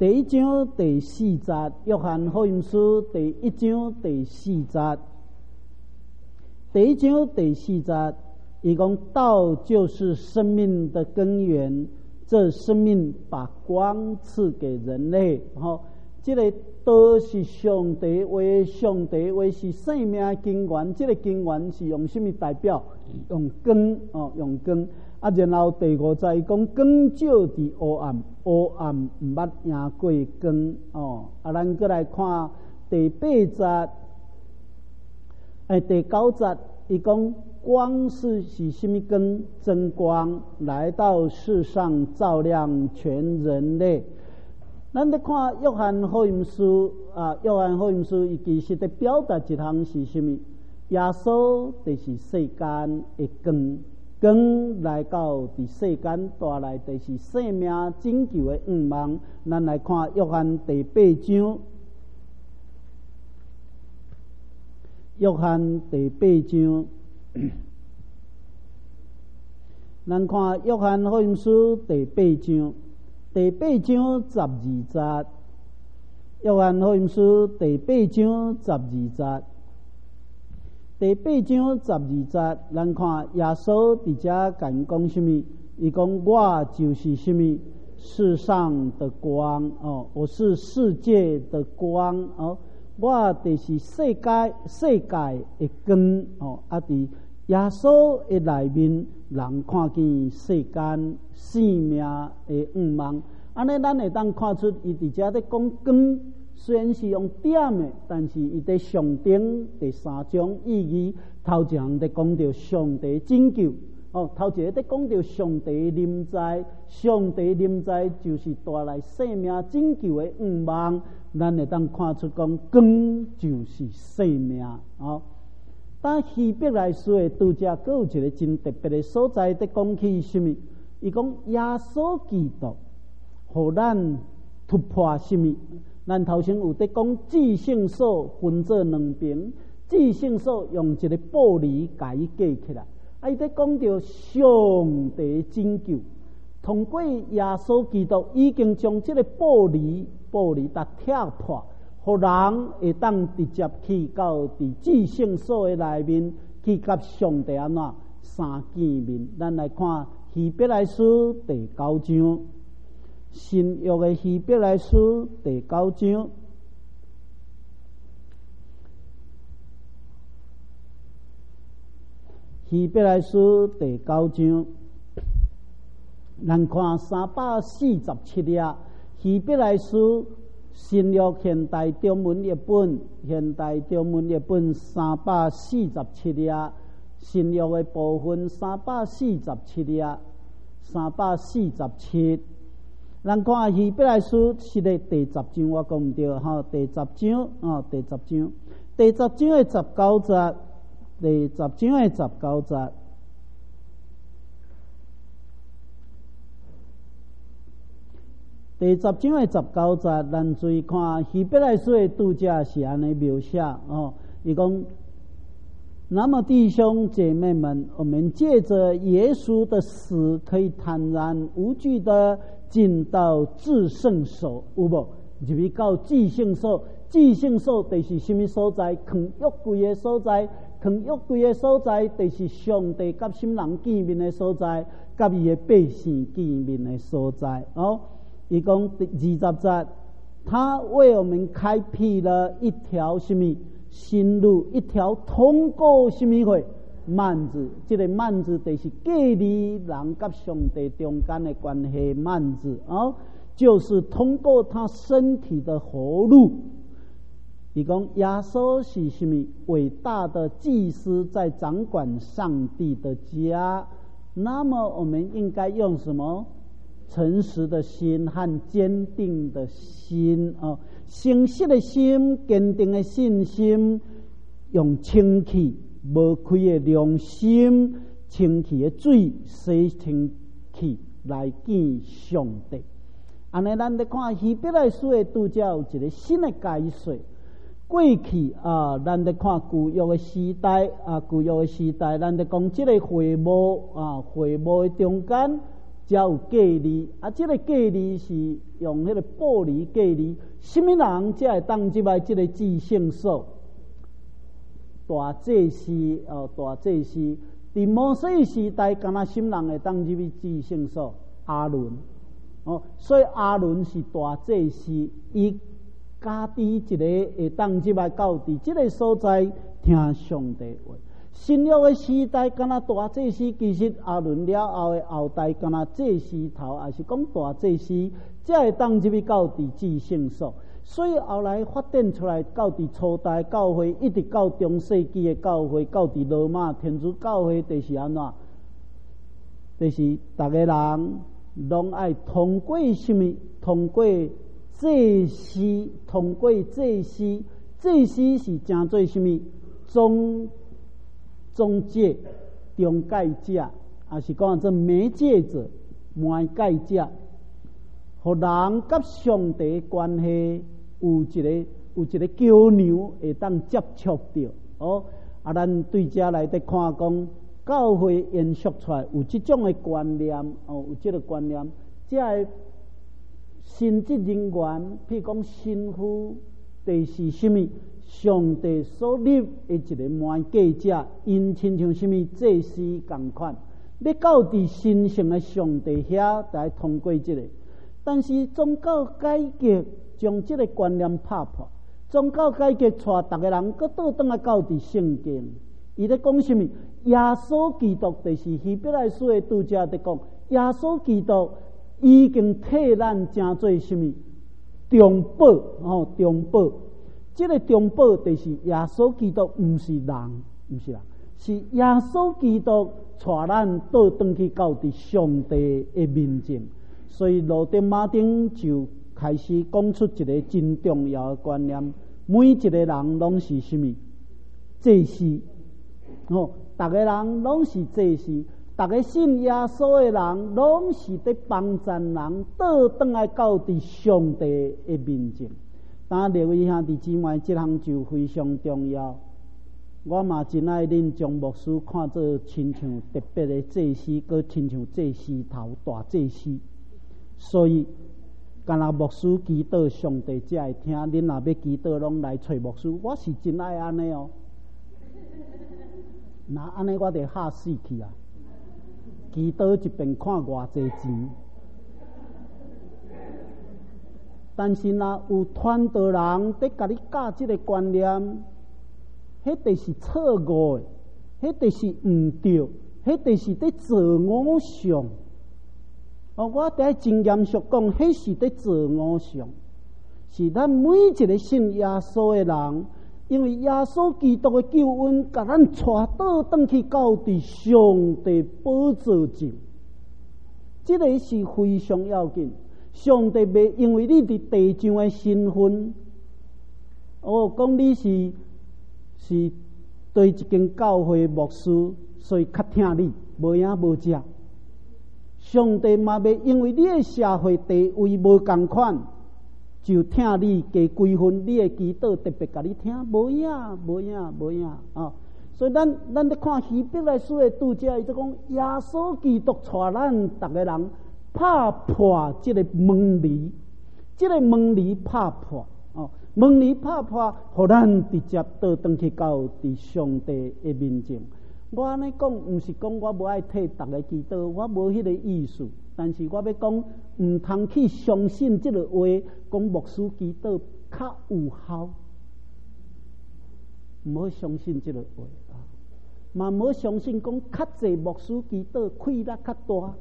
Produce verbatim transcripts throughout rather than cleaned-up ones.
第一章第四节，约翰福音书第一章第四节。第一章第四节，伊讲道就是生命的根源，这生命把光赐给人类。吼，这个道是上帝话，上帝话是生命根源。这个根源是用什么代表？用光哦，用光。啊，然后第五节伊讲光照伫黑暗，黑暗毋捌赢过光哦。啊，咱过来看第八节，诶，第九节伊讲光是是什么光？真光来到世上照亮全人类。咱咧看约翰福音书啊，约翰福音书伊其实咧表达一项是什么？耶稣就是世间的光。光来到伫世间带来就是生命拯救的愿望。咱来看约翰第八章，约翰第八章，咱看约翰福音书第八章，第八章十二节，约翰福音书第八章十二节。第八章十二节，咱看耶稣伫遮讲讲什么？伊讲我就是什么？世上的光哦，我是世界的光哦，我就是世界世界的光哦。啊，伫耶稣的内面，人看见世间生命的愿望。安尼，咱会当看出伊伫遮咧讲光。虽然是用点的，但是伊在上顶第三种意义。头一项在讲到上帝拯救，哦，头一个在讲到上帝临在，上帝临在就是带来生命拯救的愿望。咱会当看出讲光就是生命哦。但希伯来书的拄则佫有一个真特别的所在，在讲起什么？伊讲耶稣基督，互咱突破什么？咱头先有在讲至圣所分做两边，至圣所用一个玻璃甲伊架起来，啊，伊在讲到上帝拯救，通过耶稣基督已经将这个玻璃玻璃甲踢破，互人会当直接去到伫至圣所的内面，去甲上帝安怎相见面。咱来看希伯来书第九章。新约的希伯来书第九章，希伯来书第九章，咱看三百四十七页。希伯来书新约现代中文译本，现代中文译本三百四十七页，新约的部分三百四十七页，三百四十七。咱看希伯来书是咧第十章，我讲唔对吼，第十章哦，第十章，第十章的十九节，第十章的十九节，第十章的十九节，咱注意看希伯来书的拄则是安尼描写哦，伊讲。那么，弟兄姐妹们，我们借着耶稣的死，可以坦然无惧的进到至圣所，有无？入去到至圣所，至圣所就是什么所在？藏约柜的所在，藏约柜的所在，就是上帝甲心人见面的所在，甲伊的百姓见面的所在。哦，伊讲第二十节，他为我们开辟了一条什么？新路，一条通过什么会幔子？这个幔子就是隔离人甲上帝中间的关系幔子哦，就是通过他身体的活路。伊讲耶稣是什么伟大的祭司，在掌管上帝的家。那么我们应该用什么？诚实的心和坚定的心哦。诚实的心，坚定的信心，用清气无亏的良心，清气的水洗清气来见上帝。安尼，咱咧看希伯来书的拄则有一个新的解说。过去啊，咱咧看旧约的时代啊，旧约的时代，咱咧讲这个会幕啊，会幕的中间。 才有隔离。啊，这个隔离是用迄个玻璃隔离，什么人才会当入来这个至圣所？大祭司哦，大祭司。伫摩西时代，敢若什么人会当入去至圣所？阿伦。哦，所以阿伦是大祭司，伊家己一个会当入来到伫这个所在听上帝话。新约的时代，敢若大祭司，其实阿伦了后的后代，敢若祭司头，也是讲大祭司，才会当入去到伫至圣所。所以后来发展出来，到伫初代教会，一直到中世纪的教会，到伫罗马天主教会，就是安怎？就是逐个人拢爱通过什么？通过祭司，通过祭司，祭司是正做什么？中中介、中介者，也是讲做媒介者、媒介者，互人甲上帝关系有一个有一个桥梁会当接触到。哦，啊，咱对遮来得看讲，教会延续出来有即种的观念，哦，有即个观念，即个神职人员，譬如讲神父，就是什么？上帝所立的一个媒介者，因亲像什么祭司同款，要到伫神圣的上帝遐，来通过这个。但是宗教改革将这个观念拍破，宗教改革带逐个人搁倒转来到伫圣经，伊咧讲什么？耶稣基督就是希伯来书的拄则在讲，耶稣基督已经替咱成做什么？中保哦，中保。这个中保就是耶稣基督，不是人，不是人，是耶稣基督带咱倒转去到伫上帝的面前。所以路德马丁就开始讲出一个真重要的观念：每一个人拢是什么？祭司哦，逐个人拢是祭司，逐个信耶稣的人拢是伫帮助人倒转来到伫上帝的面前。当列位兄弟姊妹，这项就非常重要。我嘛真爱恁将牧师看作亲像特别的祭司，佮亲像祭司头大祭司。所以，干那牧师祈祷，上帝才会听。恁若要祈祷，拢来找牧师。我是真爱安尼哦。那安尼我得吓死去啊！祈祷一边看偌济钱。但是若有传道人伫甲你教即个观念，迄就是错误的，迄就是毋对，迄就是伫做偶像。哦，我伫真严肃讲，迄是伫做偶像，是咱每一个信耶稣的人，因为耶稣基督的救恩，甲咱带倒转去到伫上帝宝座前，这个是非常要紧。上帝袂因为你伫地上的身份，哦，讲你是是对一间教会牧师，所以较听你，无影无食。上帝嘛袂因为你的社会地位无共款，就听你加几分，你的祈祷特别甲你听，无影无影无影啊！所以咱咱咧看希伯来书的拄则，伊就讲耶稣基督带咱逐个人。拍破这个门篱，这个门篱拍破哦，门篱拍破，互咱直接倒转去到伫上帝的面前。我安尼讲，毋是讲我无爱替逐个祈祷，我无迄个意思。但是我要讲，毋通去相信这个话，讲牧师祈祷较有效，毋好相信这个话啊！嘛毋好相信讲较济牧师祈祷气力较大。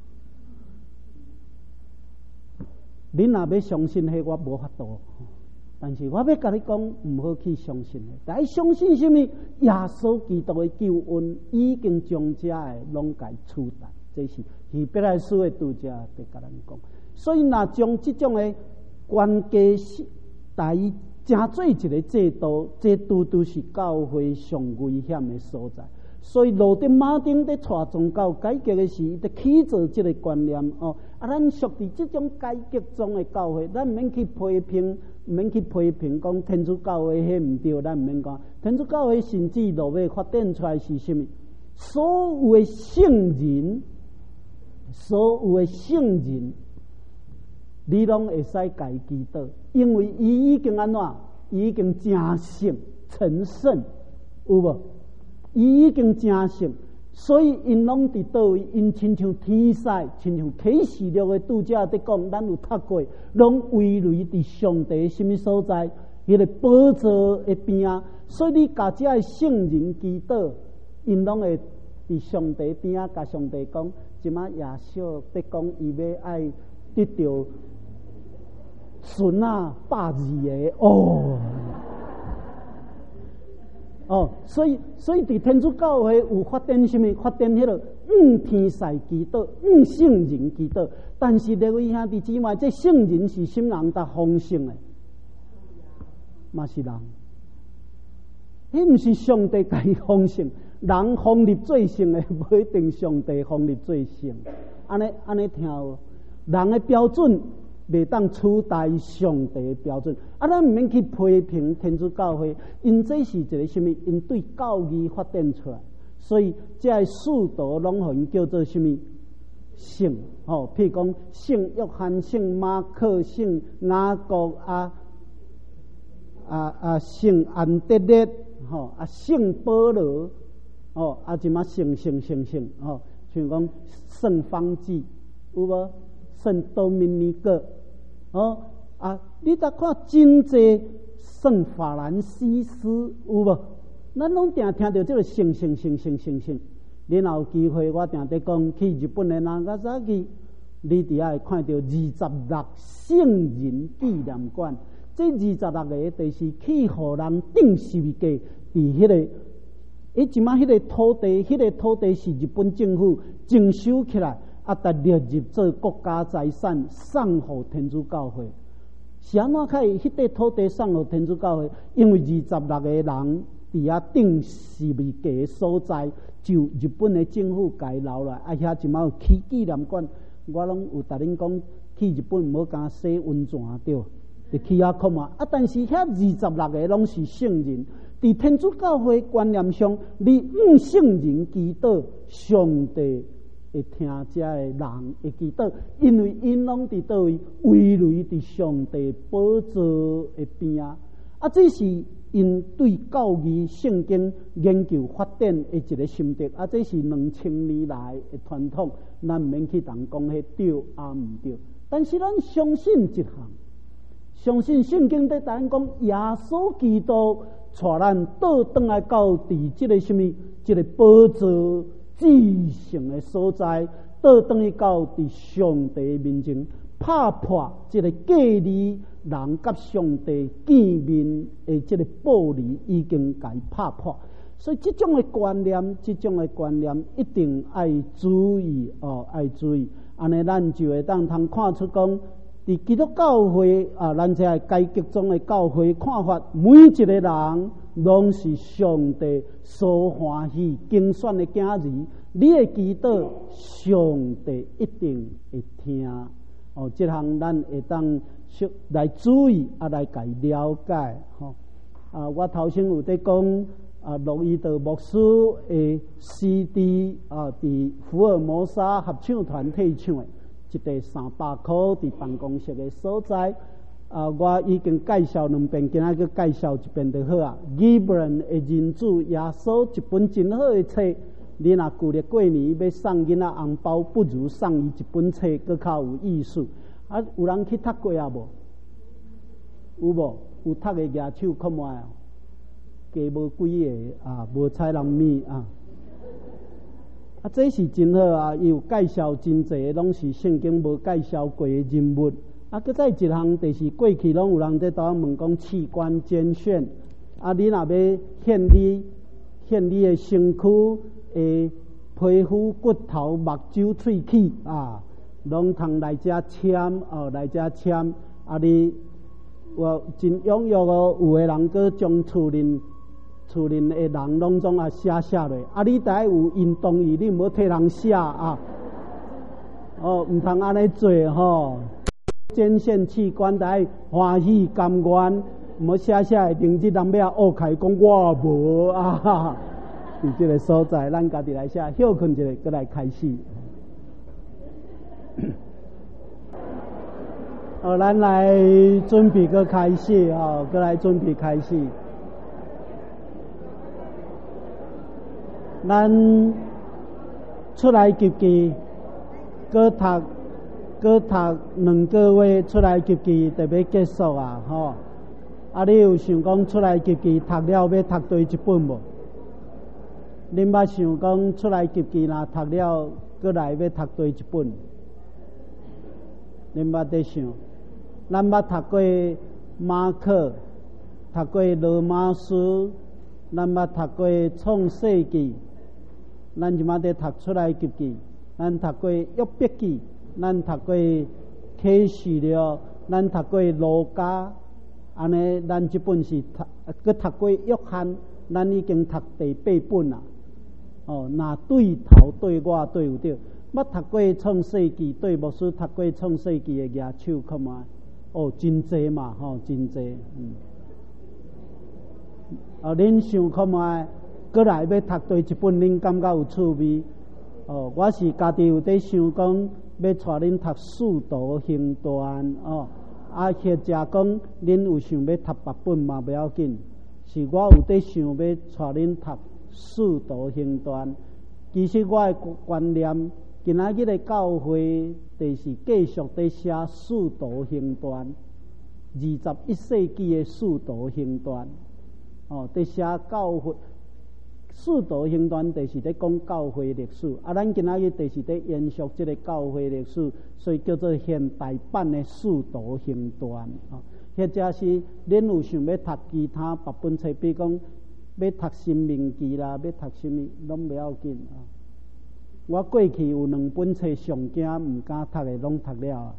恁若要相信迄，我无法度。但是我要甲你讲，毋好去相信的。来相信什么？耶稣基督的救恩已经将这个拢甲取代。这是希伯来书的读者在甲咱讲。所以，若将这种的关系台真做一个制度，这拄拄是教会上危险的所在。所以，路德马丁在带宗教改革的时，在起造这个观念哦。啊，咱属伫这种改革中的教会，咱毋免去批评，毋免去批评讲天主教会迄毋对，咱毋免讲。天主教会甚至落尾发展出来是什么？所有的圣人所有的圣人，你拢会使家祈祷，因为伊已经安怎？伊已经正圣成圣，有无？伊已经正圣，所以因拢伫倒位？因亲像天使，亲像启示录的拄则伫讲，咱有读过，拢围垒伫上帝什么所在？迄个宝座的边啊，所以你甲遮个圣人祈祷，因拢会伫上帝边啊，甲上帝讲，即马耶稣伫讲，伊要爱得到孙啊百二个哦。哦，所以所以伫天主教会有发展什么？发展迄个五天使祈祷、五圣人祈祷。但是各位兄弟姊妹，这圣人是什么人达丰盛的？嘛是人，迄毋是上帝家己丰盛，人封立最圣的，不一定上帝封立最圣。安尼安尼听有，人的标准袂当取代上帝的标准。啊，咱毋免去批评天主教会，因这是一个什么？因对教义发展出来，所以这个使徒拢互因叫做什么？圣哦，譬如讲圣约翰、圣马可、圣雅各啊。啊啊，圣安德烈，吼啊，圣保罗，哦啊，即马圣圣圣圣，吼，像讲圣方济，有无？圣多明尼各，哦啊，你搭看真济圣法兰西斯，有无？咱拢定听到这个圣圣圣圣圣圣。然后有机会，我定得讲去日本的人较早去，你伫遐会看到二十六圣人纪念馆。这二十六个就是去互人定十个，伫迄个，伊即马迄个土地，迄、那个土地是日本政府征收起来，啊，得列入做国家财产，送互天主教会。是安怎开？迄块土地送互天主教会，因为二十六个人伫遐定十二个所在，就日本的政府家留来，啊，遐即马有起纪念馆，我拢有甲恁讲，去日本唔好敢洗温泉对。去遐看嘛，啊！但是遐二十六个拢是圣人，伫天主教会观念上，你五圣人祈祷，上帝会听遮个人会祈祷，因为因拢伫倒位围垒伫上帝宝座的边啊！啊，这是因对教义圣经研究发展的一个心得啊！这是两千年来的传统，咱毋免去同讲迄对啊毋对，但是咱相信一项。相信圣经在咱讲，耶稣基督带咱倒转来到伫即个什么，即个宝座至圣的所在，倒转去到伫上帝面前，拍破即个隔离人甲上帝见面的即个玻璃，已经甲伊拍破。所以这种的观念，这种的观念一定要注意哦，要注意。安尼咱就会当通看出讲。伫基督教会啊，咱这阶级中的教会看法，每一个人拢是上帝所欢喜竞选的囝儿。你的祈祷，上帝一定会听。哦，这项咱会当来注意啊，来解了解。吼、哦、啊，我头先有在讲啊，洛伊德牧师的 C D 啊，伫福尔摩沙合唱团体唱的。一块三百块伫办公室的所在，啊，我已经介绍两遍，今仔个介绍一遍就好啊。Gibran 的人子耶稣一本真好的册，你若旧历过年要送囡仔红包，不如送伊一本册，搁较有意思。啊，有人去读过啊无？有无？有读的举手看卖啊？加无几个啊？无采人物啊？啊，这是真好啊！伊有介绍真济，拢是圣经无介绍过的人物。啊，搁再一项就是过去拢有人在倒问讲器官捐献。啊，你若要献你献你的身躯的皮肤、骨头、目睭、喙齿啊，拢通来遮签哦，来遮签。啊，你我真踊跃哦，有的人搁将厝邻。厝邻的人拢总啊写写落，啊你得有运动意，你唔好替人写啊。哦，唔通安尼做吼。捐献器官得欢喜甘愿，唔好写写的名字人要恶开讲我无啊。伫这个所在，咱家己来写，休困一下，再来开始。 哦，咱来准备个开始哦，过来准备开始。咱出来集记，过读，过读两个月出来集记就要结束啊，吼！啊，你有想讲出来集记读了要读对一本无？恁捌想讲出来集记若读了，过来要读对一本？恁捌在想？咱捌读过马可，读过罗马书，咱捌读过创世纪，咱即马在读出来集记，咱读过约伯记，咱读过启示录，咱读过路加，安尼咱即本是读，佮读过约翰，咱已经读第八本啦。哦，若对头对我对有对，捌读过创世纪，对牧师读过创世纪的举手看卖。哦，真济嘛，吼、哦，真济，嗯。哦，恁想看卖，过来要读对一本，恁感觉有趣味？哦，我是家己有在想讲，要带恁读《使徒行传》哦，啊，或者讲恁有想要读别本嘛，不要紧。是我有在想要带恁读《使徒行传》。其实我的观念。今仔日的教会就是继续在写《使徒行传》，二十一世纪的《使徒行传》哦，在写教会《使徒行传》就是在讲教会历史，啊，咱今仔日就是在延续这个教会历史，所以叫做现代版的《使徒行传》啊。或者是恁有想要读其他别本册，比如讲要读《生命记》啦，要读什么，拢不要紧啊。我过去有两本册上惊唔敢读的，拢读了啊。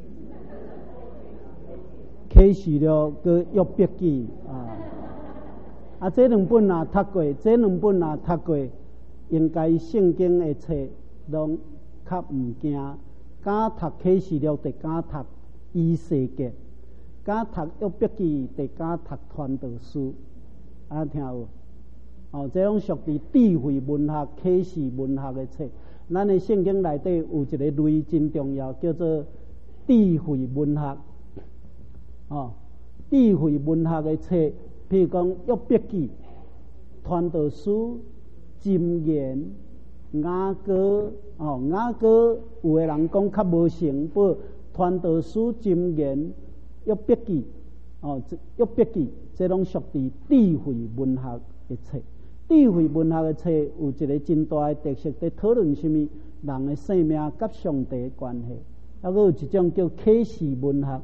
启示录跟约伯记啊，啊，这两本也读过，这两本也读过，应该圣经的册拢较唔惊。敢读启示录，就敢读以西结；敢读约伯记，就敢读传道书。啊，听有？哦，这种属于智慧文学、启示文学的册。咱的圣经内底有一个类真重要，叫做智慧文学。哦，智慧文学的册，譬如讲约伯记、传道书、箴言、雅歌。哦，雅歌有的人讲较无成本，传道书、箴言、约伯记。哦，约伯记这拢属于智慧文学的册。智慧文学的册有一个真大的特色，在讨论什么人的生命甲上帝的关系。还佫有一种叫启示文学。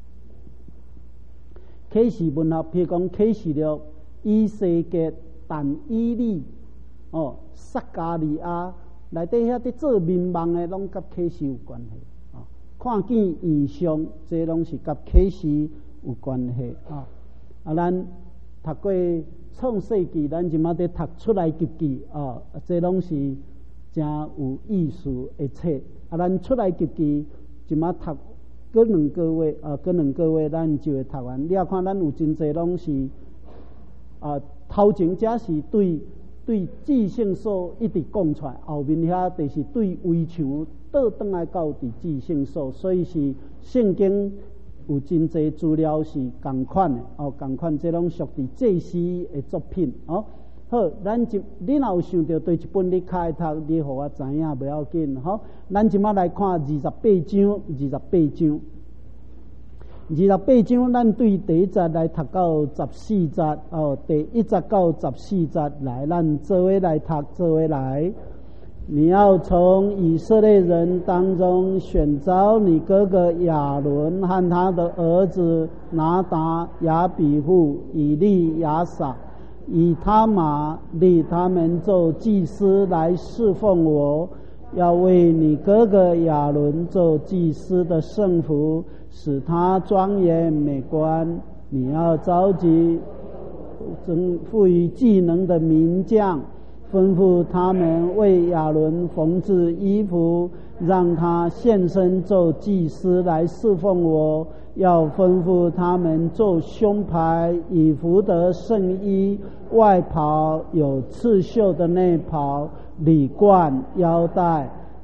启示文学，譬如讲启示录、以西结、但以理、哦、撒迦利亚，内底遐伫做民梦的，拢甲启示有关系。哦，看见异象，这拢是甲启示有关系啊。啊，咱读过创世纪，咱即马在读出来集记啊，这拢是真有意思的册。啊，咱出来集记即马读过两个月啊，过两个月咱就会读完。你啊看，咱有真济拢是啊，头前者是对对至圣所一直讲出来，后面遐就是对围墙倒转来到伫至圣所，所以是圣经。有真济资料是同款的哦，同款这拢属于祭司的作品哦。好，咱即你若有想到对一本你开读，你互我知影不要紧吼、哦。咱即马来看二十八章，二十八章，二十八章，咱对第一节来读到十四节哦，第一节到十四节来，咱做伙来读，做伙来。你要从以色列人当中选召你哥哥亚伦和他的儿子拿达、亚比户、以利亚撒、以他玛立他们做祭司来侍奉我，要为你哥哥亚伦做祭司的圣服，使他庄严美观。你要召集赋予技能的名将，吩咐他们为亚伦缝制衣服，让他献身做祭司来侍奉我。要吩咐他们做胸牌、以弗得圣衣、外袍有刺绣的内袍、礼冠、腰带。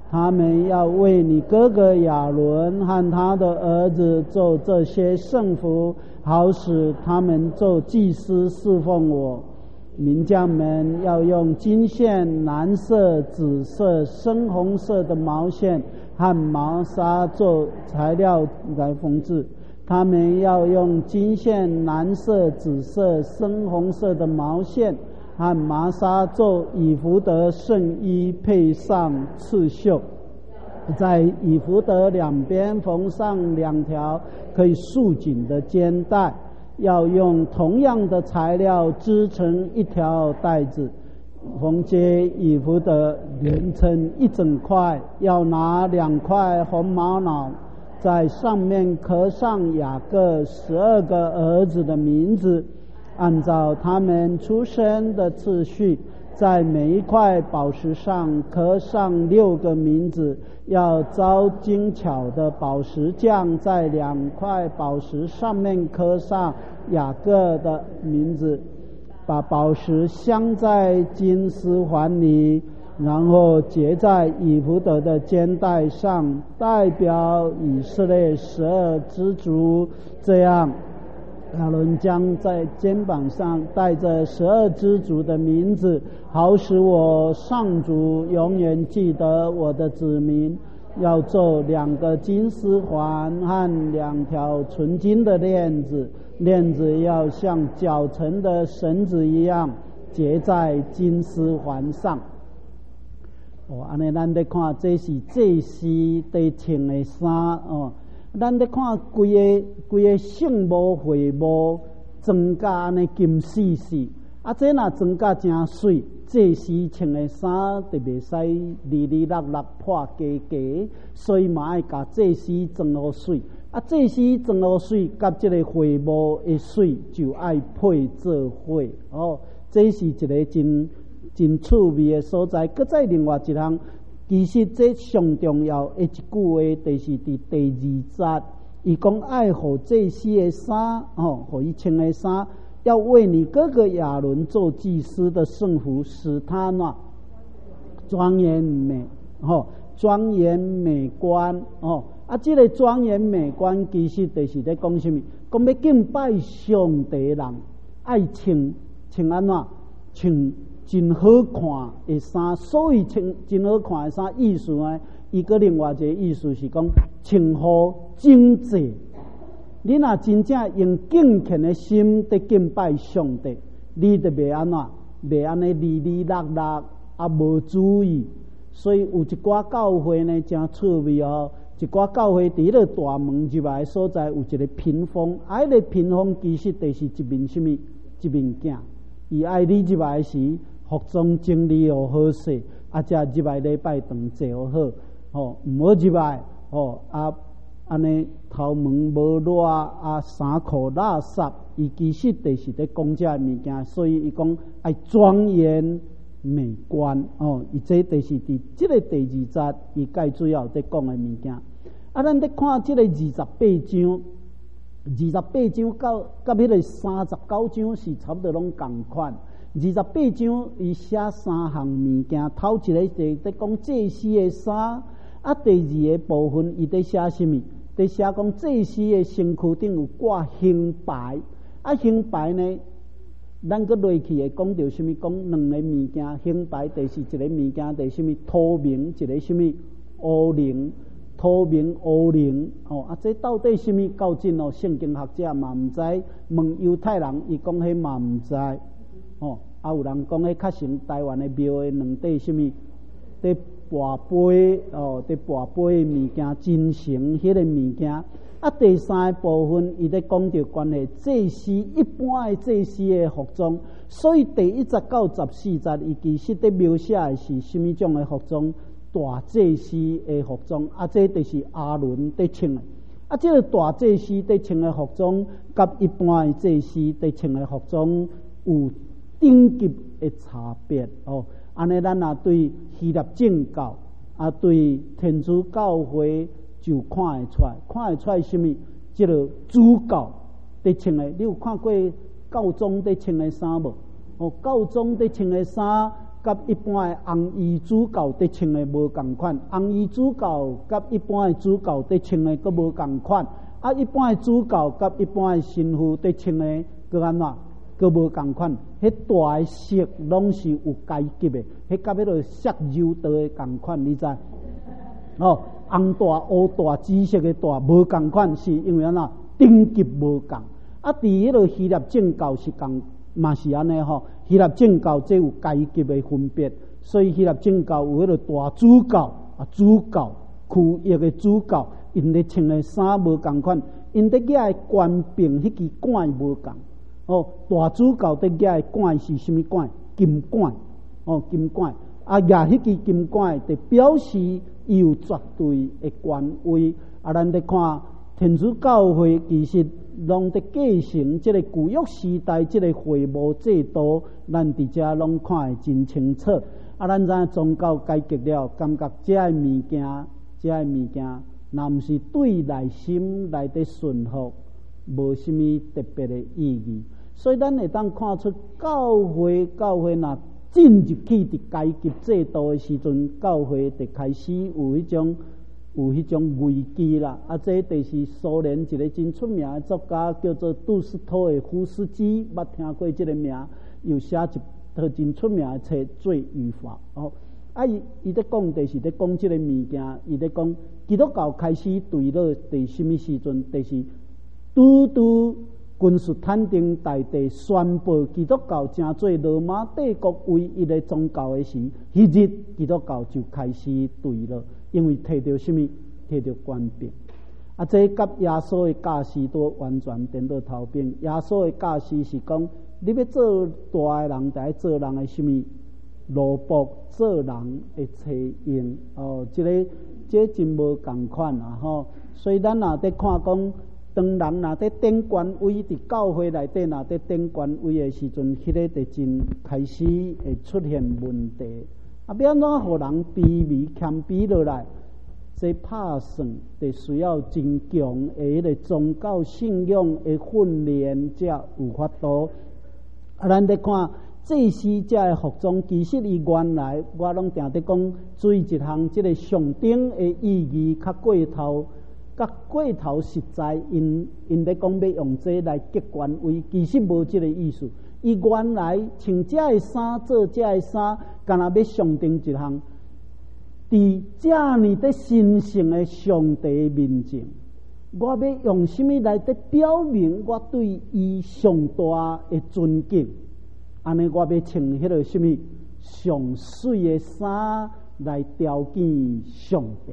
他们要为你哥哥亚伦和他的儿子做这些圣服，好使他们做祭司侍奉我。民将们要用金线、蓝色、紫色、深红色的毛线和毛纱做材料来缝制。他们要用金线、蓝色、紫色、深红色的毛线和麻纱做以弗得圣衣，配上刺绣，在以弗得两边缝上两条可以束紧的肩带，要用同样的材料织成一条带子，缝接以弗得连成一整块，要拿两块红玛瑙，在上面刻上雅各十二个儿子的名字，按照他们出生的次序，在每一块宝石上刻上六个名字，要招精巧的宝石匠在两块宝石上面刻上雅各的名字，把宝石镶在金丝环里，然后结在以弗得的肩带上，代表以色列十二支族。这样亚伦将在肩膀上带着十二支族的名字，好使我上主永远记得我的子民。要做两个金丝环和两条纯金的链子，链子要像绞成的绳子一样结在金丝环上。哦，安尼咱咧看，这是祭司在穿的衫哦。咱咧看规个规个圣母会幕装甲安尼金丝丝，啊，这若装甲真水，祭司穿的衫就袂使哩哩落落破加加，所以嘛爱甲祭司装好水。啊，祭司装好水，甲这个会幕的水就爱配做伙哦。这是一个真。真趣味的所在，搁再另外一项，其实这上重要的一句话，就是伫第二节，伊讲爱护祭司的衫，哦，互伊穿的衫，要为你哥哥亚伦做祭司的圣服，使他呢庄严美，哦，庄严美观，哦，啊，这个庄严美观，其实就是咧讲什么？讲要敬拜上帝人，爱穿穿安怎？穿真好看的衫，所以穿真好看的衫，意思呢，伊个另外一个意思是讲穿好整齐。你若真正用敬虔的心在敬拜上帝，你就袂安怎，袂安尼哩哩落落啊，无注意。所以有一寡教会呢，真趣味哦。一寡教会伫咧大门入来所在，有一个屏风，啊，迄个屏风其实就是一面什么一面镜，伊爱你入来时。服装整理又好势，啊，才入来礼拜堂坐好，吼，唔好入来，吼，啊，安尼头毛无热，啊，衫裤垃圾，伊其实就是咧讲这物件，所以伊讲爱庄严美观，哦，伊这就是伫这个第二节，伊介主要在讲的物件。啊，咱咧看这个二十八章，二十八章到到迄个三十九章是差不多拢共款。二十八章伊写三项物件，头一个是在讲祭司的衫，啊，第二个部分伊在写什么？在写讲祭司的身躯顶有挂胸牌，啊，胸牌呢，咱搁落去会讲到什么？讲两个物件，胸牌就是一个物件，就是什么土明，一个什么乌灵，土明乌灵，哦，啊，这到底什么较真哦？圣经学者嘛毋知，问犹太人，伊讲迄嘛毋知。哦，啊，有人讲，迄较成台湾的庙的两块什么，伫跋杯哦，伫跋杯的物件，真成迄个物件。啊，第三个部分，伊咧讲到关系祭司一般的祭司的服装，所以第一节到十四节，伊其实咧描写的是什么种的服装？大祭司的服装，啊，这就是阿伦伫穿的。啊，这个大祭司伫穿的服装，甲一般的祭司伫穿的服装有顶级的差别哦，安尼咱也对希腊正教啊，对天主教会就看会出来，看会出来什么？即个主教伫穿的，你有看过教宗伫穿的衫无？哦，教宗伫穿的衫甲一般的红衣主教伫穿的无共款，红衣主教甲一般的主教伫穿的佫无共款，啊，一般的主教甲一般的神父伫穿的佫安怎？佫无共款。迄大的色拢是有阶级的，迄甲迄个石油道的共款，你知？哦，红大、乌大、紫色的大无共款，是因为安怎？等级无共。啊，伫迄个希腊正教是共。嘛是安尼吼，希腊正教这有阶级的分别，所以希腊正教有迄个大主教啊，主教区域的主教，因咧穿的衫无共款，因咧举的官柄迄支冠无共。哦，大主教咧举的冠是什么冠？金冠，哦，金冠。啊，举迄支金冠，就表示伊有绝对的权威。啊，咱咧看天主教会其实。拢伫继承即个旧约时代即个会务制度，咱伫遮拢看会真清楚。啊，咱知影宗教改革了，感觉遮个物件，遮个物件，若毋是对内心内底顺服，无什么特别的意义。所以咱会当看出教会，教会若进入去伫阶级制度的时阵，教会就开始有迄种。有迄种危机啦，啊，这就是苏联一个真出名的作家，叫做杜斯托耶夫斯基，捌听过这个名，又写一套真出名的册《罪与罚》哦。啊，伊伊在讲，就是在讲这个物件，伊在讲基督教开始对了，伫什么时阵？就是拄拄君士坦丁大帝宣布基督教成做罗马帝国唯一的宗教的时，迄日基督教就开始对了。因为摕到什么？摕到权柄，啊，这甲耶稣的教示都完全颠倒头边。耶稣的教示是讲，你要做大的人，得做人的什么奴仆，做人的妻佣。哦，这个这真无共款啊！吼，所以咱若在看讲，当人若在顶权威，伫教会内底若在顶权威的时阵，迄、那个就真开始会出现问题。啊，要安怎互人卑微谦卑落来？这拍算得需要真强的迄个宗教信仰的训练，才有法度。啊，咱咧看祭司者的服装，其实伊原来我拢定伫讲，水一项即个上顶的意义较过头，较过头实在。因因咧讲要用这来结权威，其实无即个意思。伊原来穿这的衫，做这的衫，干那要上定一项，伫这呢的神圣的上帝面前，我要用什么来得表明我对伊上大的尊敬？安尼我要穿迄个什么上水的衫来雕见上帝。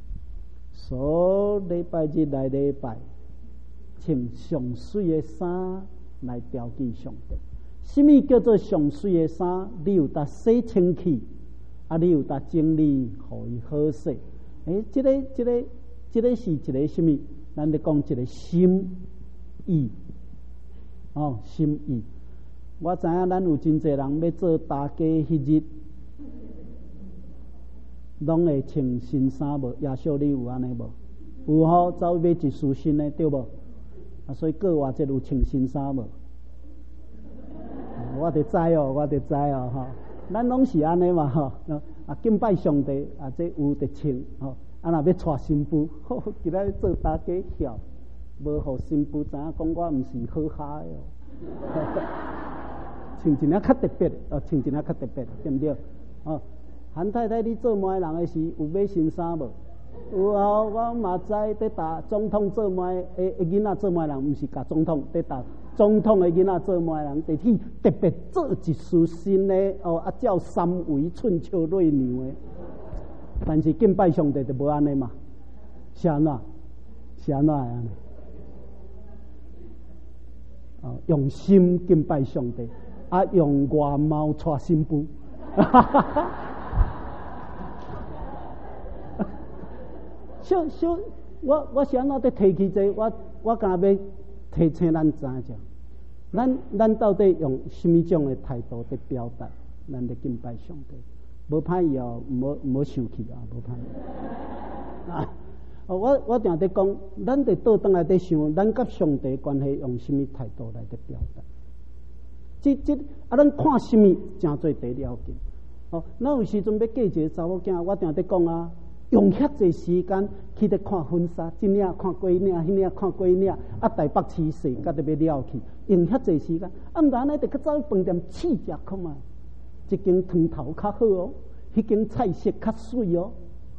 所以礼拜日来礼拜，穿上水的衫来雕见上帝。什么叫做上水的衫？你有得洗清气，啊，你有得整理，互伊好势。诶，这个、这个、这个是一个什么？咱咧讲一个心意，哦，心意。我知影咱有真侪人要做大家迄日，拢会穿新衫无？耶稣你有安尼无？有吼，走买一束新的对无？啊，所以过偌节有穿新衫无？我得知哦，我得知哦，吼，咱拢是安尼嘛，吼，啊，敬拜上帝啊，这有得穿，吼，啊，若要娶新妇，吼，今仔做大家晓，无互新妇知影，讲我毋是好哈的哦，穿一领较特别，哦，穿一领较特别，对毋对？哦，韩太太，你做媒人的时有买新衫无？有啊，我嘛知，在打总统做媒，诶，囡仔做媒人，毋是甲总统在打。总统的囡仔做媒人，得去特别做一束新的哦，啊，照三围寸秋蕊娘的。但是敬拜上帝就无安尼嘛，是安怎？是安怎会安尼？哦，用心敬拜上帝，啊，用外貌娶新妇。小小，我我是安怎在提起这？我我敢要提醒咱知影，咱咱到底用什么种的态度在表达咱的敬拜上帝？无歹意哦，唔好唔好生气啊，无歹意。啊，我我定在讲，咱得倒转来在想，咱甲上帝关系用什么态度来在表达？这这啊，咱看什么真做第了解？ 哦，那有时阵要嫁一个查某囝，我定得讲啊，用遐济时间去咧看婚纱，这领看过领，迄领看过领，啊，台北市市甲得要了去，用遐济时间，啊，毋但安尼，得去走去饭店试食看嘛，一间汤头较好哦，迄间菜色较水哦。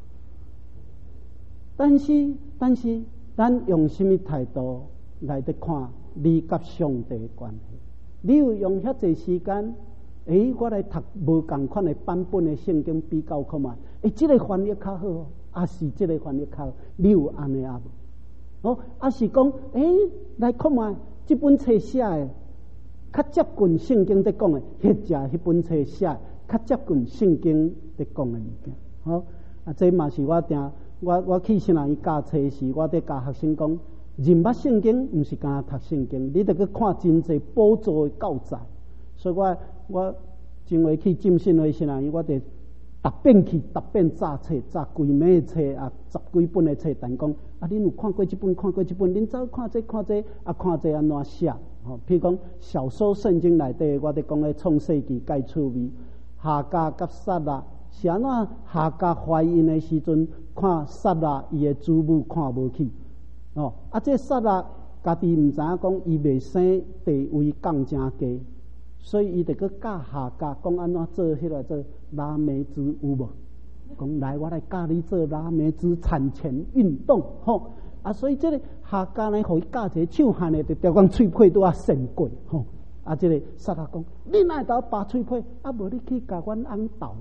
但是，但是，咱用什么态度来得看你甲上帝的关系？你有用遐济时间？诶，我来读无共款的版本的圣经比较看嘛？诶，这个翻译较好，还是这个翻译较好？你有安尼啊无？哦，还是讲诶，来看嘛？这本册写的较接近圣经在讲的，或者迄本册写的较接近圣经在讲的物件。好、哦，啊，这嘛是我定。我我去先人伊教册时，我伫教学生讲，认捌圣经毋是干读圣经，你得去看真济补助的教材。所以我我前回去浸信会先人，我得逐遍去逐遍查册，查几枚册啊，十几本的册，但讲啊，恁有看过即本，看过即本，恁走看这看这，啊看这安怎写？吼、哦，譬如讲小说圣经内底，我哋讲嘅创世纪介趣味，夏甲甲撒拉。是安怎夏甲怀孕的时阵，看撒拉伊的祖母看无起，哦，啊，这撒拉家己毋知影讲伊未生地位降真低，所以伊得去教夏甲讲安怎做迄个做拉美兹有无？讲来我来教你做拉美兹产前运动，吼、哦，啊，所以这个夏甲呢，互伊教一个手汗的，就调讲喙皮都要伸过，吼、哦，啊，这个撒拉讲，你哪会斗拔喙皮？啊，无你去甲阮翁斗。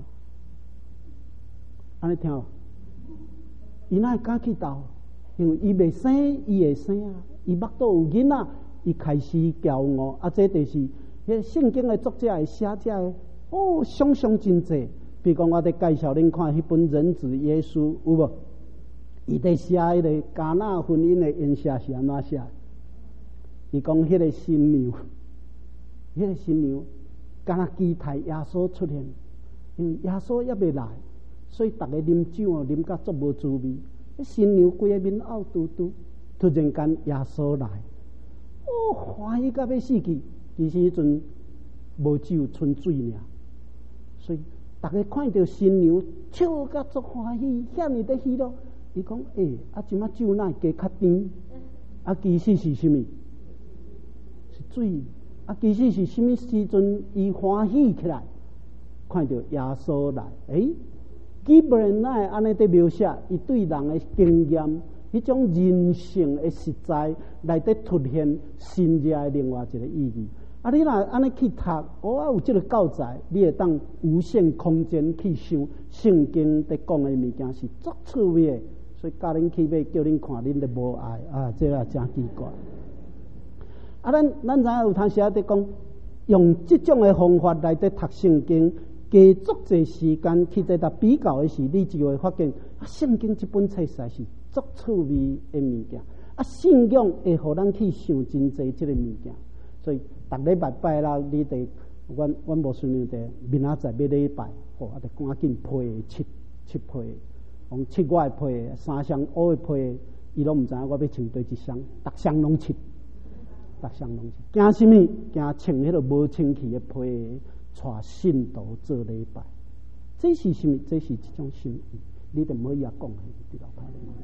安尼听，伊哪会敢去斗？因为伊未生，伊会生啊。伊目肚有囡仔，伊开始骄傲。啊，这就是迄圣经的作者的写者的哦，想象真济。比如讲，我伫介绍恁看迄本《人子耶稣》有无？伊伫写迄个迦纳婚姻的演写是安怎写？伊讲迄个新娘，迄个新娘，敢若期待耶稣出现，因为耶稣还未来。所以大家啉酒哦，啉甲足无滋味。新娘规个面凹嘟嘟，突然间耶稣来，哦，欢喜甲要死去。其实迄阵无酒，纯水尔。所以大家看到新娘笑甲足欢喜，遐尔得喜乐。伊讲：诶、欸，啊，即马酒哪会加较甜？啊，其实是啥物？是水。啊，其实是啥物时阵伊欢喜起来？看到耶稣来，诶、欸。基本上哪会安尼伫描写伊对人的经验，迄种人性的实在内底凸现新热的另外一个意义。啊，你若安尼去读，我有即个教材，你会当无限空间去想圣经伫讲的物件是足趣味的，所以教恁去买，叫恁看，恁都无爱啊，这也真奇怪。啊，咱咱知影有当时啊伫讲，用即种的方法来伫读圣经。加足侪时间去在搭比较的时，你就会发现啊，圣经这本册实在是足趣味的物件。啊，信仰会互咱去想真侪这个物件。所以逐礼拜拜啦，你得阮阮无顺利的，明仔载要礼拜，吼、哦，啊，得赶紧批七七批，讲七月批三双五月批，伊拢毋知影我要穿对一双，逐双拢七，逐双拢七。惊什么？惊穿迄个无清气的批。带信徒做礼拜，这是什么？这是一种心意，你就唔好伊啊讲的，对老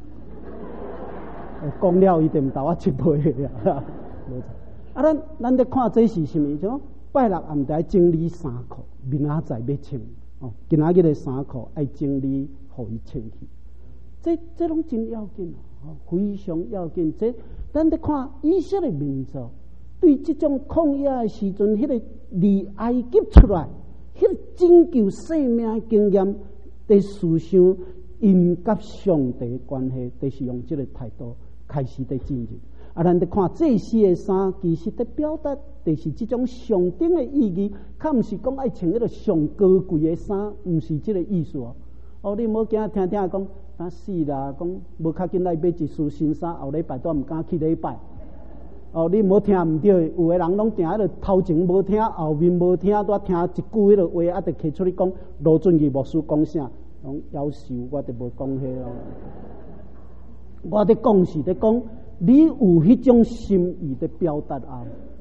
板。讲了伊就唔斗我七倍啊！啊，咱咱咧看这是什么？就拜六暗得整理衫裤，明仔载要穿哦。今仔日的衫裤爱整理，互伊穿去。这这拢真要紧啊，非常要紧。这咱咧看以色列民族。对这种抗疫的时阵，迄、那个离埃及出来，迄、那个拯救生命的经验，在思想因甲上帝的关系，就是用这个态度开始在进入。啊，咱得看这些的衫，其实在表达，就是这种上等的意义，较毋是讲爱穿迄个上高贵的衫，毋是这个意思哦。哦，你莫惊听听讲，啊死啦，讲无较紧来买一束新衫，后礼拜都毋敢去礼拜。哦，你无听毋对，有个人拢定喺度头前无听，后面无听，拄听一句迄个话，啊，得摕出去讲。罗俊义牧师讲啥？讲夭寿，我得无讲迄咯。我得讲是得讲，你有迄种心意的表达啊。哦，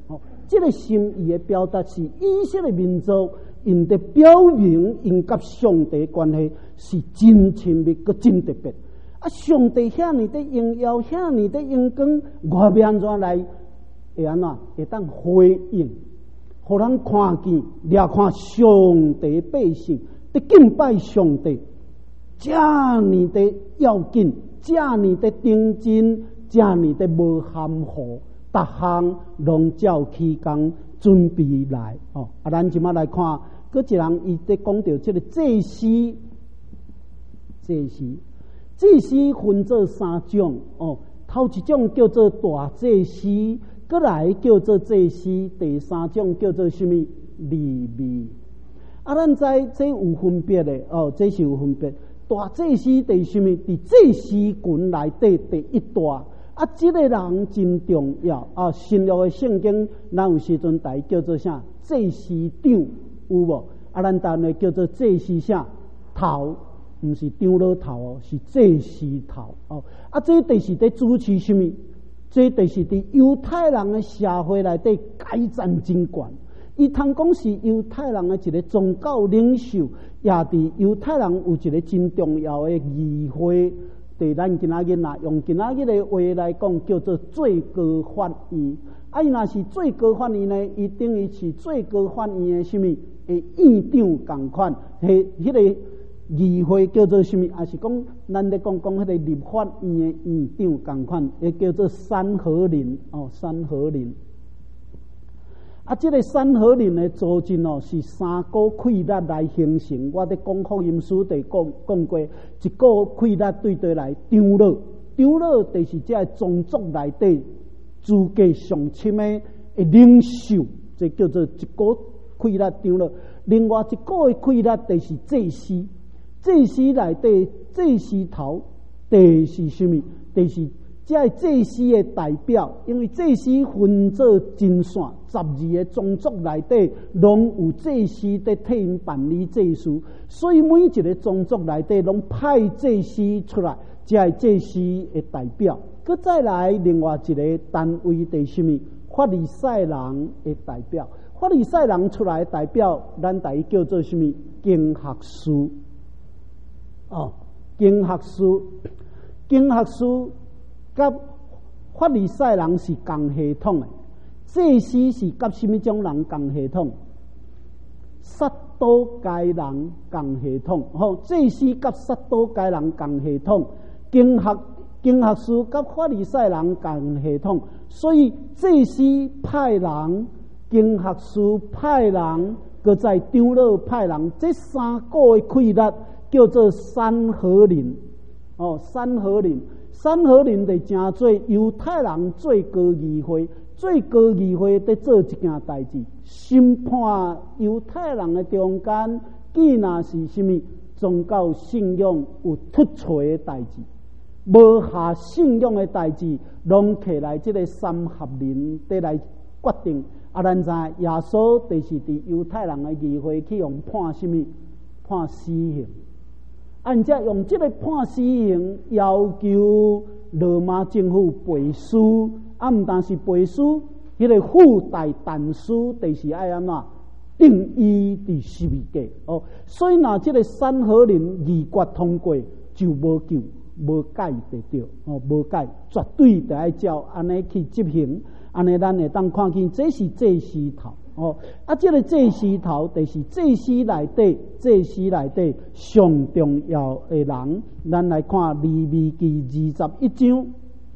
这个心意的表达是以色列民族因的表明因甲上帝关系是真亲密佮真特别。啊，上帝遐尼的荣耀，遐尼的荣光，外面安怎来会安怎会当回应，互人看见，掠看上帝百姓的敬拜上帝，这尼的要紧，这尼的认真，这尼的无含糊，逐项拢照期间准备来哦。啊，咱即马来看，搁一人伊在讲到这个祭司，祭司。祭司分做三种哦，头一种叫做大祭司，搁来叫做祭司，第三种叫做什么利未。啊，咱知这有分别的哦，这是有分别。大祭司第什么？伫祭司群内底第一大。啊，这个人真重要啊！新约的圣经，咱有时阵台叫做啥？祭司长有无？啊，咱单位叫做祭司啥头。毋是长老头哦，是祭司头哦。啊，这就是在主持什么？这就是伫犹太人的社会内底改战真悬。伊通讲是犹太人的一个宗教领袖，也伫犹太人有一个真重要的议会。对咱今仔日呐，用今仔日的话来讲，叫做最高法院。啊，伊若是最高法院呢，伊等于是最高法院的什么？诶，院长共款，系迄个。议会叫做什么？也是讲，咱咧讲讲迄个立法院的院长共款，也叫做三合林哦，三合林。啊，这个三合林的组织哦，是三个溃力来形成。我伫讲福音书地讲讲过，一个溃力对对来长老，长老就是这个宗族内底资格上深的领袖，这叫做一个溃力长老。另外一个的溃力就是祭司。祭司内底，祭司头，就是什么？就是这祭司的代表，因为祭司分做真线，十二个宗族内底拢有祭司在替因办理祭事，所以每一个宗族内底拢派祭司出来，这祭司的代表。佮再来另外一个单位，就是什么？法利赛人的代表。法利赛人出来的代表，咱台叫做什么？经学士。哦，经学士，经学士甲法利赛人是共系统的，祭司是甲什么种人共系统？撒都该人共系统。吼、哦，祭司甲撒都该人共系统，经学经学士甲法利赛人共系统，所以祭司派人，经学士派人，搁在长老派人，这三个的溃力。叫做三合林哦，三合林，三合林就正做犹太人最高议会，最高议会在做一件代志，审判犹太人的中间，既若是什么宗教信仰有突出的代志，无下信仰的代志，拢摕来这个三合林得来决定。啊，咱知耶稣就是伫犹太人的议会去用判什么？判死刑。按照用这个判死刑要求罗马政府背书，啊，唔但是背书，迄、那个附带弹书，就是爱安怎定义伫十字架哦。所以若这个三合林议决通过，就无救，无改得到哦，无改，绝对得爱照安尼去执行。安尼咱会当看见，这是祭司头。哦，啊，这个祭司头就是祭司内底，祭司内底上重要的人。咱来看利未记二十一章，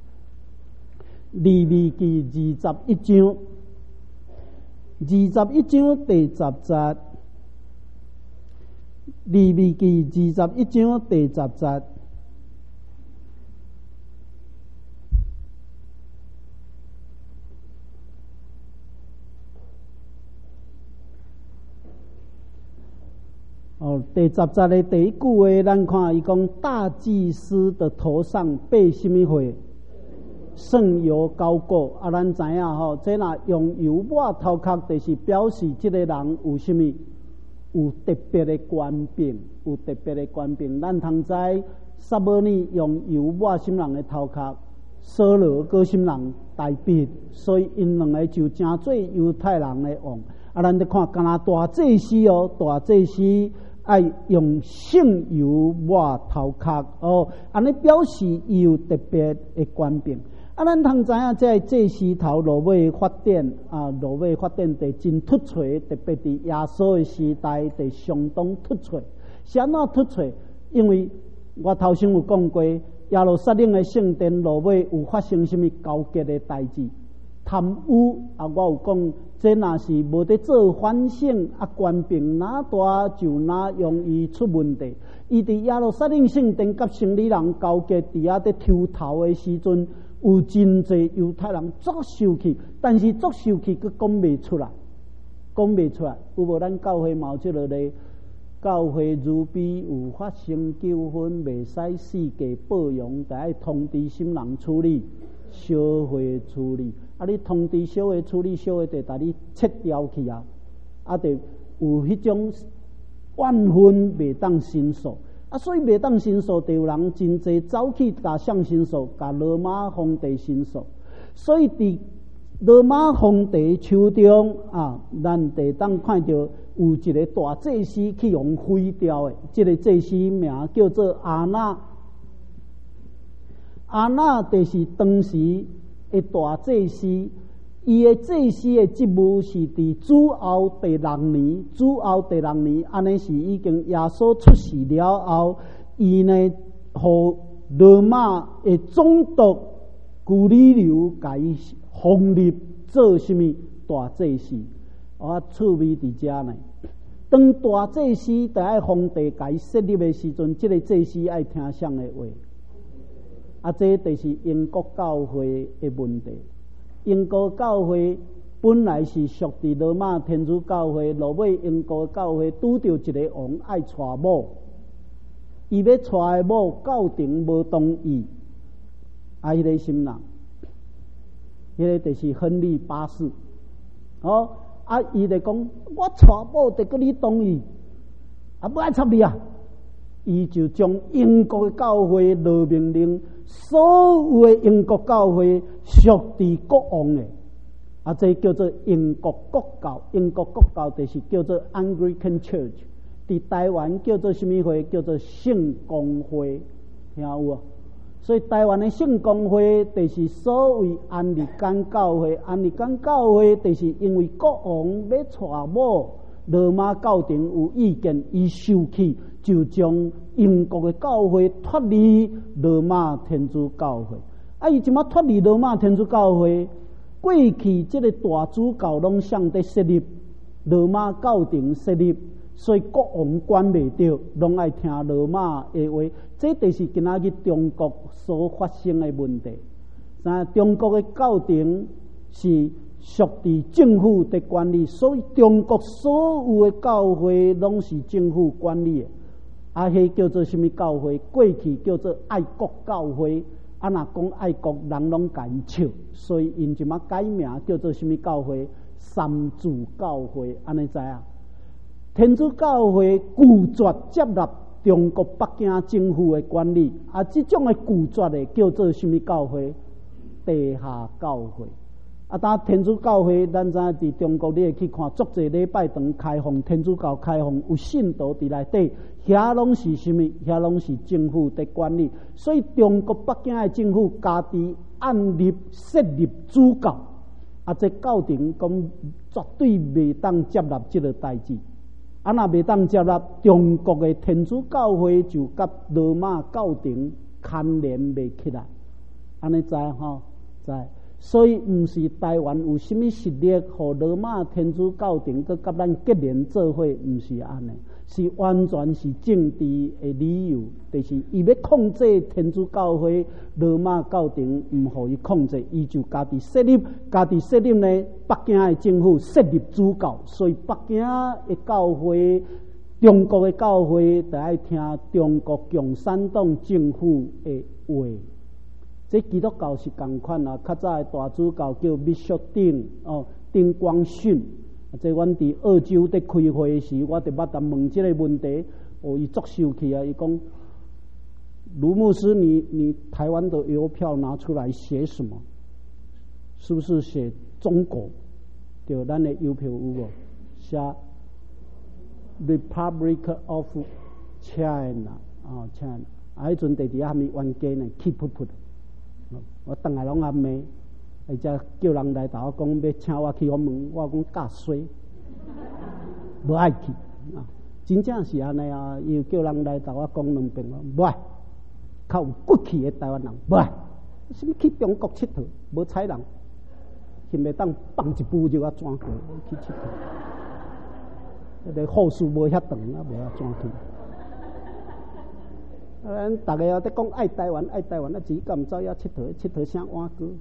利未记二十一章，二十一章第十节，利未记二十一章第十节。哦，第十节的第一句话，咱看伊讲大祭司的头上被什么火？圣油膏过。啊，咱知影吼，这若用油抹头壳，就是表示这个人有什么？有特别的官兵，有特别的官兵。咱通知撒母耳用油抹什么人的头壳？扫罗搁什么人？ 代笔，所以因两个就真做犹太人的王。啊，咱咧看，敢若大祭司哦，大祭司爱用圣油抹头壳哦，安尼表示伊有特别的官兵。啊，咱通知影，这祭司头落尾发展啊，落尾发展得真突出，特别伫耶稣的时代得相当突出。是安怎突出？因为我头先有讲过，耶路撒冷的圣殿落尾有发生什么高级的代志？贪污啊！我有讲，这若是无得做反省啊，官兵哪大就哪容易出问题。伊伫耶路撒冷圣殿甲城里人交接伫遐伫抽头的时阵，有真侪犹太人作受气，但是作受气佫讲袂出来，讲袂出来。有无咱教会嘛有即落咧？教会如比有发生纠纷，袂使四界报扬，得爱通知心人处理，小会处理。啊！你通知小会处理，小会得带你撤掉去啊！啊，得有迄种怨愤袂当申诉啊，所以袂当申诉，就有人真济走去甲向申诉，甲罗马皇帝申诉。所以伫罗马皇帝手中啊，咱得当看到有一个大祭司去用毁掉的，这个祭司名叫做阿那。阿那就是当时的大祭司，伊的祭司的职务是伫主后第六年，主后第六年，安尼是已经耶稣出世了后，伊呢，互罗马的总督古里流甲伊封立做什么大祭司？我趣味伫遮呢。当大祭司伫爱皇帝甲伊设立的时阵，即、这个祭司爱听谁的话？啊，这就是英国教会的问题。英国教会本来是属伫罗马天主教会，落尾英国教会拄着一个王爱娶某，伊要娶的某教廷无同意，啊，迄个心人，迄个就是亨利八世，哦，啊，伊就讲我娶某得个你同意，啊，不爱插你啊！伊就将英国的教会落命令，所有的英国教会属伫国王的，啊，这叫做英国国教。英国国教就是叫做 Anglican Church， 伫台湾叫做什么会？叫做圣公会，听有无？所以台湾的圣公会就是所谓安利干教会。安利干教会就是因为国王要娶某，罗马教廷有意见，伊受气。就将英国的教会脱离罗马天主教会。啊，伊即马脱离罗马天主教会，过去这个大主教拢向伫设立，罗马教廷设立，所以国王管袂着，拢爱听罗马的话。这就是今仔日中国所发生的问题。那中国的教廷是属伫政府的管理，所以中国所有的教会拢是政府管理的。啊，迄叫做什么教会？过去叫做爱国教会。啊，若讲爱国，人拢甲因笑，所以因即马改名叫做什么教会？三主教会，安尼知影？天主教会拒绝接纳中国北京政府的管理，啊，这种的拒绝的叫做什么教会？地下教会。啊，当天主教会，咱知影伫中国，你会去看，足侪礼拜堂开放，天主教开放，有信徒伫内底，遐拢是什么？遐拢是政府的管理。所以中国北京的政府家己按立设立主教，啊，这教廷讲绝对袂当接纳这个代志。啊，若袂当接纳，中国的天主教会就甲罗马教廷牵连袂起来。安尼知吼？知。所以，毋是台湾有什么实力，互罗马天主教廷佮甲咱结连做伙，毋是安尼，是完全是政治的理由，就是伊要控制天主教会，罗马教廷毋互伊控制，伊就家己设立，家己设立呢，北京的政府设立主教，所以北京的教会、中国的教会，就爱听中国共产党政府的话。这基督教是同款啊，较早的大主教叫密雪丁哦，丁光训。这阮伫澳洲伫开会时，我就捌当问这个问题，哦，伊作受气啊！伊讲，卢牧师，你你台湾的邮票拿出来写什么？ 是不是写中国？就咱的邮票有无？写 Republic of China 哦 China， 啊，迄阵第二下面冤家呢，气噗噗。我当下拢阿骂，而且叫人来头我讲要请我去我问，我讲假衰，无爱去啊！真正是安尼啊！又叫人来头我讲两遍，无爱，较有骨气的台湾人，无爱。什么去中国佚佗，无睬人，现袂当放一步就啊转过去佚佗。迄个护士无遐长啊，无啊转去。咱大家啊，在讲爱台湾，爱台湾，啊，自己敢唔知影佚佗，佚佗啥碗糕？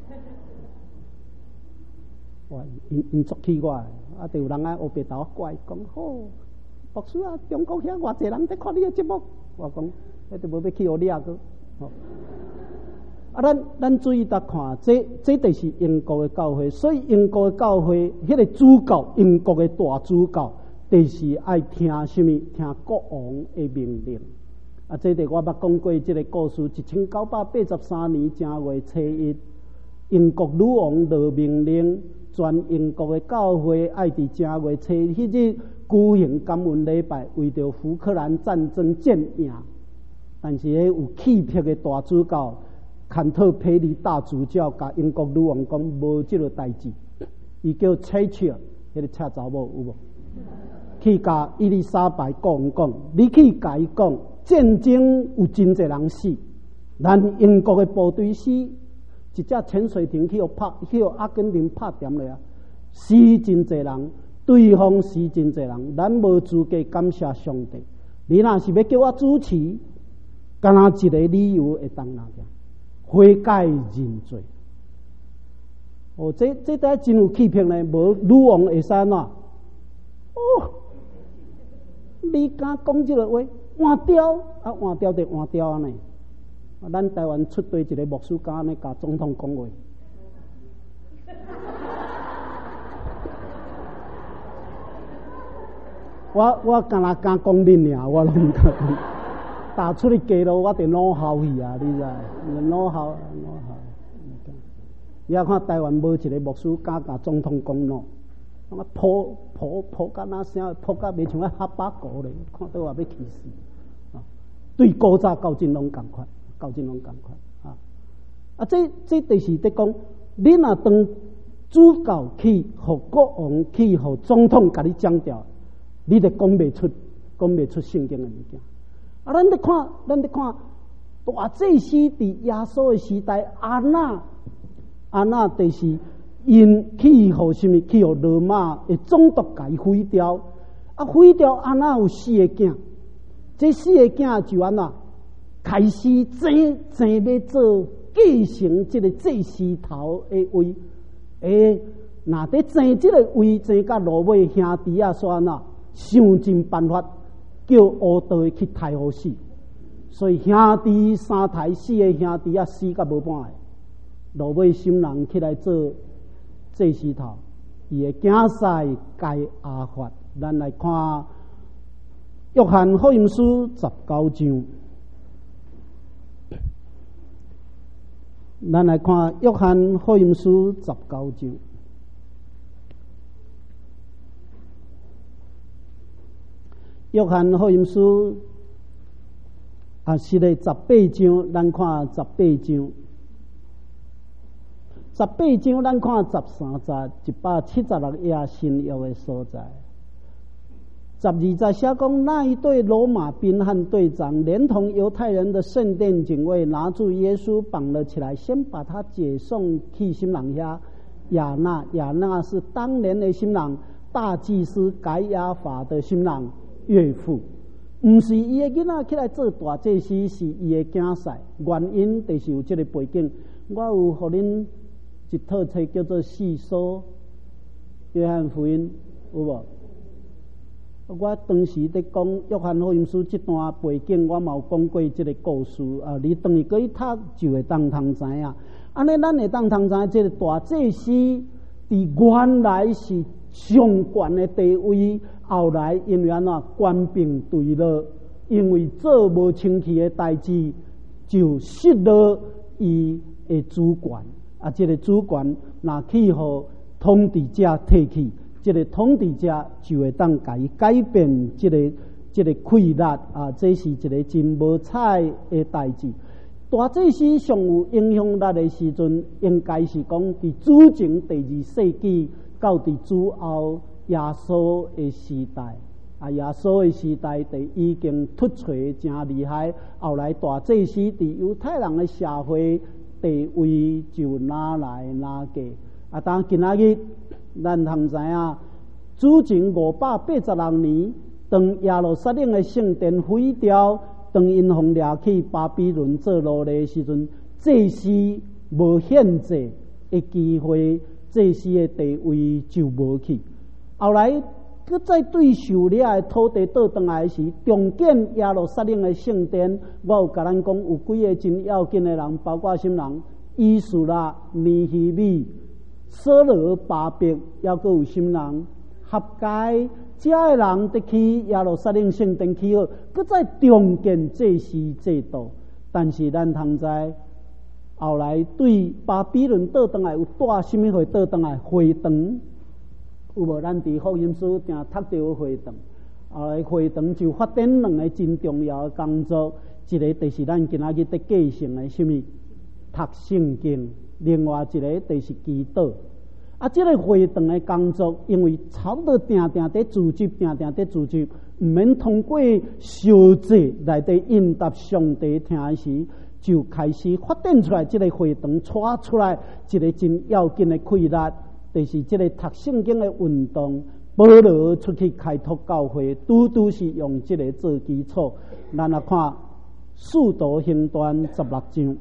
哇，因因捉起我，啊，就有人啊，黑白头怪讲，好，博士啊，中国遐偌济人在看你的节目，我讲，迄就无要去互你啊个，吼。啊，咱咱注意搭看，这这就是英国的教会，所以英国的教会，迄个主教，英国的大主教，就是爱听什么？听国王的命令。啊，这个我捌讲过这个故事，一千九百八十三年正月初一，英国女王落命令，全英国的教会爱伫正月初一迄日举行感恩礼拜，为着福克兰战争战赢。但是迄有气魄的大主教坎特培利大主教，甲英国女王讲无即个代志，伊叫切切，迄个赤查某有无？去甲伊丽莎白讲讲，你去甲伊讲。战争有真侪人死，咱英国的部队死，一只潜水艇去互拍，去互阿根廷拍点了啊，死真侪人，对方死真侪人，咱无资格感谢上帝。你若是要叫我主持，干那一个理由会当哪个？悔改认罪。哦，这这代真有气魄呢，无女王会使哪？哦，你敢讲这个话？换掉啊，换掉就换掉安尼。啊，咱台湾出队一个牧师敢安尼甲总统讲话，我我敢若敢讲恁尔，我拢唔敢讲。打出去街路，我得脑效去啊！你知？脑效，脑效。你要看台湾无一个牧师敢甲总统讲喏，我抱抱抱甲那声，抱甲袂像啊哈巴狗咧，看到我要气死。对古早教真拢共款，教真拢共款啊！啊，这这就是在讲，你若当主教去，互国王去，互总统甲你讲调，你得讲袂出，讲袂出圣经的物件。啊，咱得看，咱得看，大祭司伫耶稣的时代，阿那阿那就是因去互什么？去互罗马的总督甲伊毁掉，啊，毁掉阿那有四个囝。这四个囝就安那开始争争要做继承这个祭司头的位，诶，那在争这个位，争甲落尾兄弟啊，说安那想尽办法叫乌道去抬好死，所以兄弟三抬四个兄弟啊死甲无半个，落尾心人起来做祭司头，伊的囝婿该阿法，咱来看。约翰福音书十九章，咱来看约翰福音书十九章。约翰福音书啊，是咧十八章，咱看十八章。十八章咱看十三节，一百七十六页新约的所在。十二节写讲，那一队罗马兵和队长连同犹太人的圣殿警卫拿住耶稣绑了起来，先把他解送去新郎遐。亚那亚那是当年的新郎，大祭司改亚法的新郎岳父，不是伊的囡仔起来做大祭司，是伊的囝婿。原因就是有这个背景。我有给恁一套册叫做《细说约翰福音》，有无？我当时在讲约翰福音书这段背景，我嘛有讲过这个故事啊。你当伊可以读，就会当通知影。安尼，咱会当通知这个大祭司，伫原来是上悬的地位，后来因为安怎官兵对了，因为做无清气的代志，就失了伊的主权。 啊，这个主权若去互统治者摕去，这个统治者就会当甲伊改变这个这个规律啊，这是一个真无彩的代志。大祭司上有影响力的时阵，应该是讲伫主前第二世纪到伫主后耶稣的时代。啊，耶稣的时代就已经突锤真厉害，后来大祭司伫犹太人的社会地位就拿来拿去。啊，当今仔日咱通知影，主前五百八十六年，当耶路撒冷的圣殿毁掉。当因互掠去巴比伦做奴隶的时阵，祭司无限制的机会，祭司的地位就无去。后来，佮再对受掠的土地倒转来时，重建耶路撒冷的圣殿。我有甲咱讲，有几个真要紧的人，包括什么人？伊术拉、尼希米、所罗巴伯，还佫有什么人？合解。这个人得去耶路撒冷圣殿去好，佮再重建祭司制度。但是咱通知，后来对巴比伦倒转来有带什么会倒转来？会堂有无？咱伫福音书定读到会堂。后来会堂就发展两个真重要的工作，一个就是咱今仔日在继承的什么读圣经，另外一个就是祈祷。啊，这个会堂的工作，因为差不多定定在组织，定定在组织，唔免通过小节来对应答上帝听时，就开始发展出来。这个会堂带出来一个真要紧的规律，就是这个读圣经的运动。保罗出去开拓教会，拄拄是用这个做基础。咱来看《使徒行传》十六章。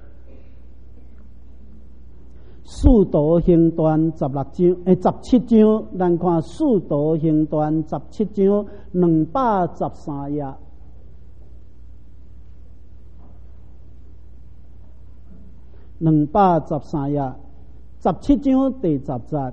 使徒行传十六章，诶，十七章，咱看使徒行传十七章两百十三页，两百十三页，十七章第十节，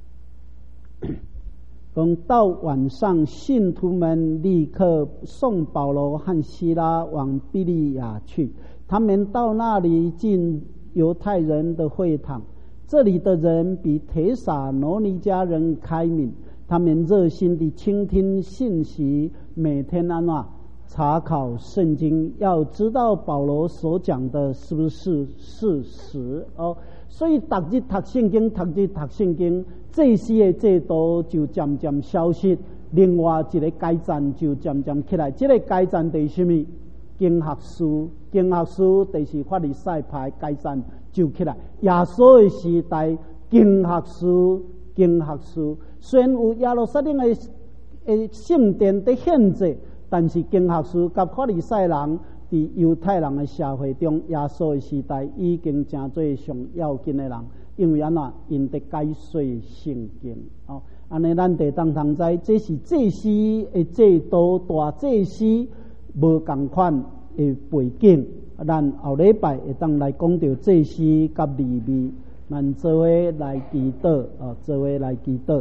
讲到晚上，信徒们立刻送保罗和希拉往庇利亚去。他们到那里进犹太人的会堂。这里的人比帖撒罗尼迦人开明，他们热心地倾听信息，每天安那查考圣经，要知道保罗所讲的是不是事实哦。所以逐日读圣经，逐日读圣经，祭司的制度就渐渐消失，另外一个改赞就渐渐起来。这个改赞是什么？经学书，经学书就是法利赛派改赞就起来。耶稣的时代，经学书，经学书虽然有耶路撒冷的诶圣殿的限制，但是经学书甲法利赛人伫犹太人的社会中，耶稣的时代已经真做上要紧的人，因为安怎因得解说圣经哦。安尼咱得当通知，这是祭司的制度，大祭司。无共款的背景，咱后礼拜会当来讲到祭司甲利未，咱做伙来祈祷哦，做伙来祈祷。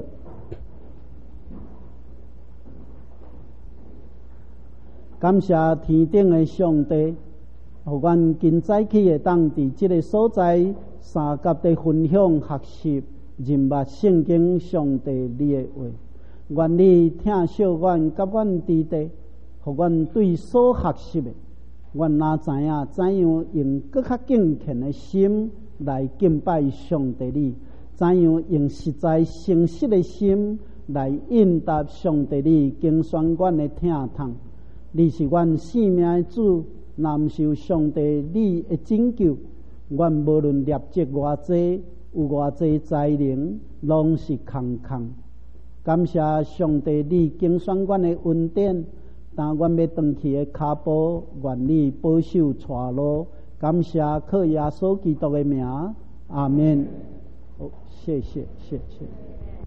感谢天顶的上帝，互阮今早起会当伫即个所在，三甲的分享学习，认捌圣经上帝你的话，愿你听小阮甲阮伫地。互阮对所学习的，阮哪知影怎样用更较敬虔的心来敬拜上帝你？怎样用实在诚实的心来应答上帝你经选阮的听筒？你是阮性命的主，若毋是上帝你的拯救，阮无论业绩偌济，有偌济才能，拢是空空。感谢上帝你经选阮的恩典。但阮要回去的脚步，愿你保守带路。感谢靠耶稣基督的名，阿门。好，谢谢，谢谢。